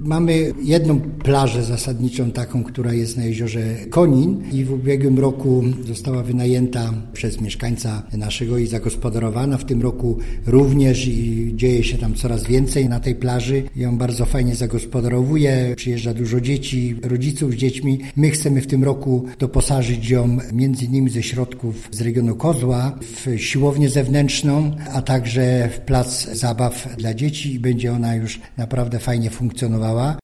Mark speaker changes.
Speaker 1: Mamy jedną plażę zasadniczą taką, która jest na jeziorze Konin i w ubiegłym roku została wynajęta przez mieszkańca naszego i zagospodarowana. W tym roku również i dzieje się tam coraz więcej na tej plaży. Ją bardzo fajnie zagospodarowuje. Przyjeżdża dużo dzieci, rodziców z dziećmi. My chcemy w tym roku doposażyć ją między innymi ze środków z regionu Kozła w siłownię zewnętrzną, a także w plac zabaw dla dzieci i będzie ona już naprawdę fajnie funkcjonowała.